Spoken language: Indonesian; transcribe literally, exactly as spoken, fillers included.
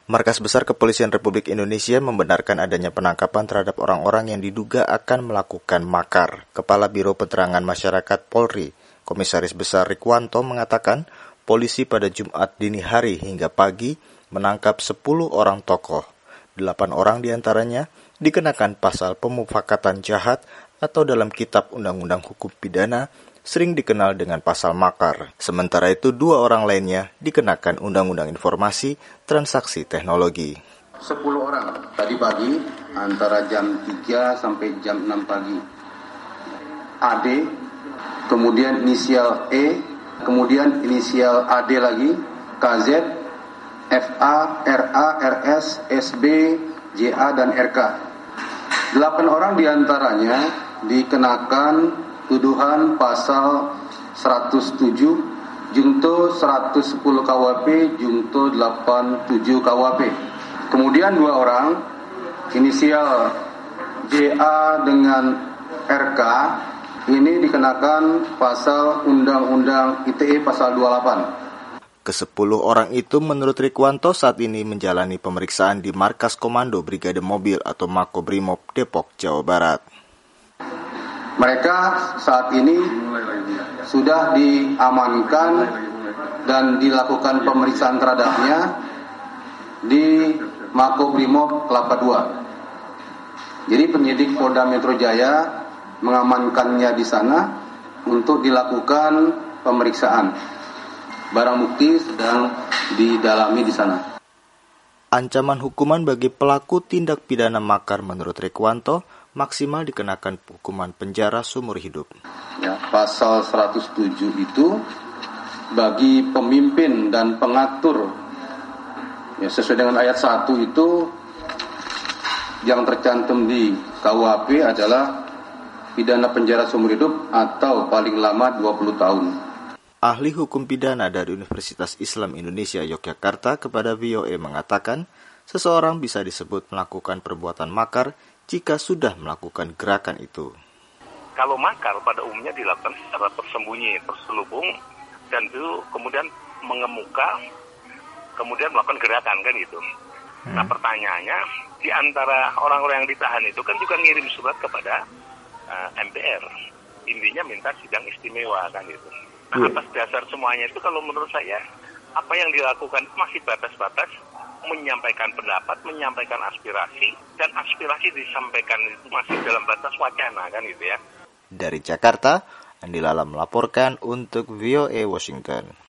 Markas Besar Kepolisian Republik Indonesia membenarkan adanya penangkapan terhadap orang-orang yang diduga akan melakukan makar. Kepala Biro Penerangan Masyarakat Polri, Komisaris Besar Rikwanto mengatakan, polisi pada Jumat dini hari hingga pagi menangkap sepuluh orang tokoh. Delapan orang diantaranya dikenakan pasal pemufakatan jahat atau dalam Kitab Undang-Undang Hukum Pidana sering dikenal dengan pasal makar. Sementara itu dua orang lainnya dikenakan Undang-Undang Informasi Transaksi Teknologi. sepuluh orang tadi pagi antara jam tiga sampai jam enam pagi. A D, kemudian inisial E, kemudian inisial A D lagi, K Z, F A, R A, R S, S B, J A, dan R K. Delapan orang diantaranya dikenakan tuduhan pasal seratus tujuh, Junto seratus sepuluh K W P, Junto delapan puluh tujuh K W P. Kemudian dua orang, inisial J A dengan R K, ini dikenakan pasal Undang-Undang I T E pasal dua puluh delapan. Kesepuluh orang itu menurut Rikwanto saat ini menjalani pemeriksaan di Markas Komando Brigade Mobil atau Makobrimob Depok, Jawa Barat. Mereka saat ini sudah diamankan dan dilakukan pemeriksaan terhadapnya di Makobrimob Kelapa dua. Jadi penyidik Polda Metro Jaya mengamankannya di sana untuk dilakukan pemeriksaan. Barang bukti sedang didalami di sana. Ancaman hukuman bagi pelaku tindak pidana makar menurut Rikwanto maksimal dikenakan hukuman penjara seumur hidup. Ya, pasal seratus tujuh itu bagi pemimpin dan pengatur, ya, sesuai dengan ayat satu itu yang tercantum di K U H P adalah pidana penjara seumur hidup atau paling lama dua puluh tahun. Ahli hukum pidana dari Universitas Islam Indonesia Yogyakarta kepada V O A mengatakan, seseorang bisa disebut melakukan perbuatan makar jika sudah melakukan gerakan itu. Kalau makar pada umumnya dilakukan secara tersembunyi, terselubung, dan itu kemudian mengemuka, kemudian melakukan gerakan kan gitu. Hmm. Nah pertanyaannya, di antara orang-orang yang ditahan itu kan juga ngirim surat kepada uh, M P R. Intinya minta sidang istimewa kan gitu. Nah atas dasar semuanya itu kalau menurut saya, apa yang dilakukan masih batas-batas menyampaikan pendapat, menyampaikan aspirasi, dan aspirasi disampaikan itu masih dalam batas wacana kan gitu ya. Dari Jakarta, Andi Lala melaporkan untuk V O A Washington.